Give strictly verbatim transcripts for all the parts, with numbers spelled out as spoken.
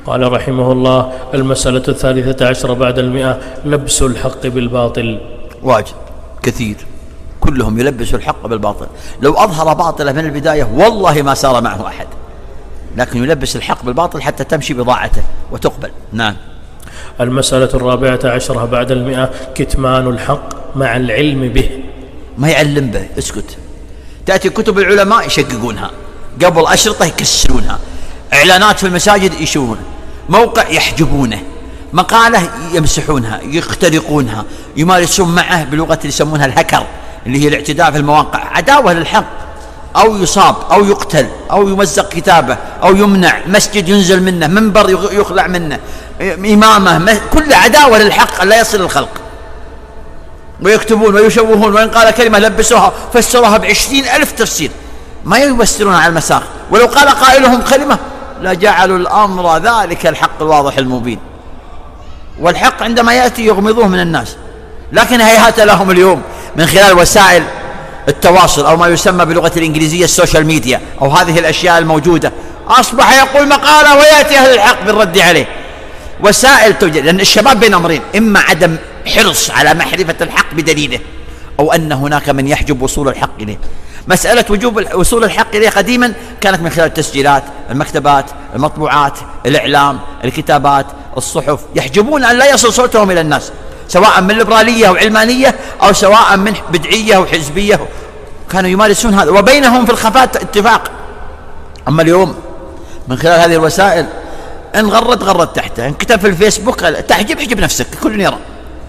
قال رحمه الله: المسألة الثالثة عشر بعد المئة: لبس الحق بالباطل. واجد كثير، كلهم يلبسوا الحق بالباطل. لو أظهر باطله من البداية والله ما سار معه أحد، لكن يلبس الحق بالباطل حتى تمشي بضاعته وتقبل. نعم. المسألة الرابعة عشرة بعد المئة: كتمان الحق مع العلم به. ما يعلم به، اسكت. تأتي كتب العلماء يشققونها، قبل أشرطة يكسرونها، إعلانات في المساجد يشوفونها، موقع يحجبونه، مقالة يمسحونها، يخترقونها، يمارسون معه بلغة اللي يسمونها الهكر، اللي هي الاعتداء في المواقع، عداوة للحق، أو يصاب أو يقتل أو يمزق كتابه أو يمنع، مسجد ينزل منه، منبر يخلع منه، إمامه، كل عداوة للحق لا يصل الخلق. ويكتبون ويشوهون، وإن قال كلمة لبسوها فسروها بعشرين ألف تفسير، ما يفسرون على المساق. ولو قال قائلهم كلمة لجعلوا الأمر ذلك الحق الواضح المبين. والحق عندما يأتي يغمضوه من الناس، لكن هيهات لهم اليوم من خلال وسائل التواصل أو ما يسمى بلغة الإنجليزية السوشيال ميديا، أو هذه الأشياء الموجودة، أصبح يقول مقالة ويأتي أهل الحق بالرد عليه. وسائل توجد، لأن الشباب بين أمرين: إما عدم حرص على معرفة الحق بدليله، أو أن هناك من يحجب وصول الحق إليه. مسألة وجوب وصول الحق إليه قديما كانت من خلال التسجيلات، المكتبات، المطبوعات، الإعلام، الكتابات، الصحف، يحجبون أن لا يصل صوتهم إلى الناس، سواء من ليبرالية أو علمانية، أو سواء من بدعية أو حزبية، كانوا يمارسون هذا وبينهم في الخفاء اتفاق. أما اليوم من خلال هذه الوسائل، إن غرد غرد تحته، إن كتب في الفيسبوك تحجب حجب نفسك، كل يرى.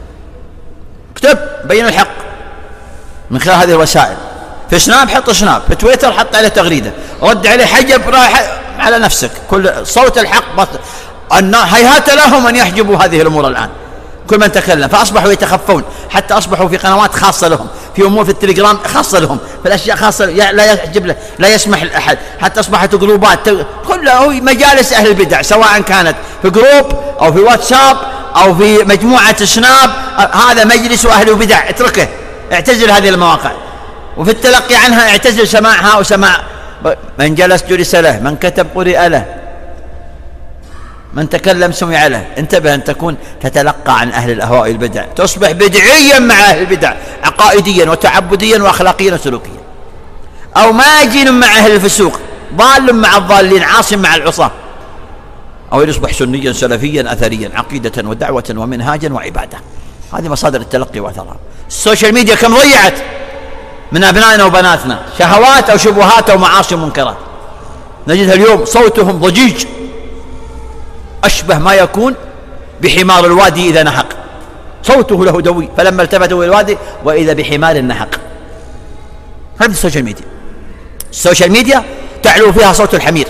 اكتب بين الحق من خلال هذه الوسائل، في سناب حط سناب، في تويتر حط عليه تغريدة، رد عليه حجب على نفسك، كل صوت الحق بطل. هيهات لهم أن يحجبوا هذه الأمور الآن، كل من تكلم، فأصبحوا يتخفون، حتى أصبحوا في قنوات خاصة لهم، في أمور في التليجرام خاصة لهم، في الأشياء خاصة لا يحجب له، لا يسمح لأحد، حتى أصبحت جروبات كلها مجالس أهل البدع، سواء كانت في جروب أو في واتساب أو في مجموعة سناب، هذا مجلس أهل البدع، اتركه، اعتزل هذه المواقع. وفي التلقي عنها اعتزل سماعها وسماع، من جلس جلس له، من كتب قرئ له، من تكلم سمع له. انتبه أن تكون تتلقى عن أهل الأهواء والبدع، تصبح بدعيا مع أهل البدع، عقائديا وتعبديا وأخلاقيا وسلوكيا، أو ماجن مع أهل الفسوق، ضال مع الضالين، عاصم مع العصاة، أو يصبح سنيا سلفيا أثريا، عقيدة ودعوة ومنهاجا وعبادة. هذه مصادر التلقي وأثرها. السوشيال ميديا كم ضيعت من أبنائنا وبناتنا، شهوات أو شبهات أو معاصي ومنكرات، نجدها اليوم صوتهم ضجيج أشبه ما يكون بحمار الوادي إذا نحق، صوته له دوي، فلما التفتوا إلى الوادي وإذا بحمار نحق. هذه السوشيال ميديا. السوشيال ميديا تعلو فيها صوت الحمير.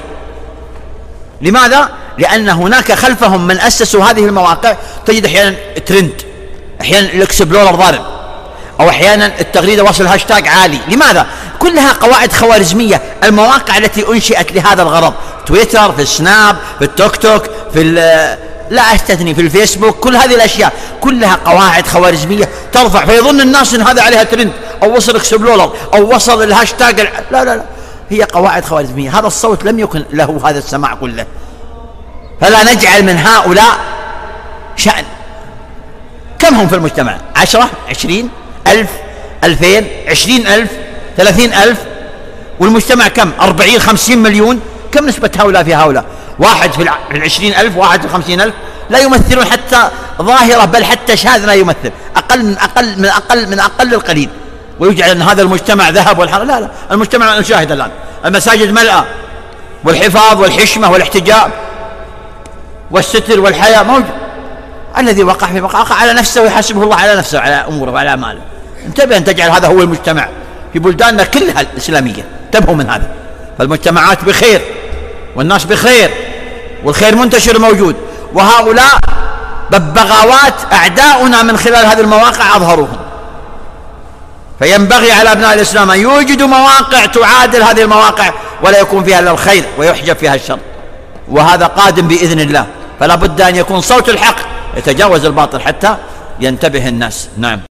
لماذا؟ لأن هناك خلفهم من أسسوا هذه المواقع، تجد أحيانا ترند، أحيانا الإكسبلورر ضارب، أو أحيانا التغريدة وصل هاشتاج عالي. لماذا؟ كلها قواعد خوارزمية. المواقع التي أنشئت لهذا الغرض، تويتر، في السناب، في التوك توك، في لا أستثني في الفيسبوك، كل هذه الأشياء كلها قواعد خوارزمية ترفع، فيظن الناس أن هذا عليها ترند، أو وصل إكسبلورر، أو وصل الهاشتاج. لا لا لا، هي قواعد خوارزمية. هذا الصوت لم يكن له هذا السماع كله، فلا نجعل من هؤلاء شأن. كم هم في المجتمع؟ عشرة، عشرين ألف، ألفين، عشرين ألف، ثلاثين ألف، والمجتمع كم؟ أربعين، خمسين مليون. كم نسبة هؤلاء في هؤلاء؟ واحد في العشرين ألف، واحد في الخمسين ألف، لا يمثلون حتى ظاهرة، بل حتى شاذ لا يمثل، أقل من أقل من أقل من أقل القليل، ويجعل أن هذا المجتمع ذهب والحق. لا لا، المجتمع نشاهد الآن المساجد ملأة، والحفاظ والحشمة والاحتجاب والستر والحياء موجود. الذي وقع في وقع على نفسه، ويحاسبه الله على نفسه وعلى أموره وعلى أعماله. انتبه أن تجعل هذا هو المجتمع في بلداننا كلها الإسلامية، انتبهوا من هذا. فالمجتمعات بخير والناس بخير والخير منتشر موجود، وهؤلاء ببغاوات أعداؤنا من خلال هذه المواقع أظهروهم. فينبغي على أبناء الإسلام أن يوجدوا مواقع تعادل هذه المواقع، ولا يكون فيها إلا الخير ويحجب فيها الشر، وهذا قادم بإذن الله. فلا بد أن يكون صوت الحق يتجاوز الباطل حتى ينتبه الناس. نعم.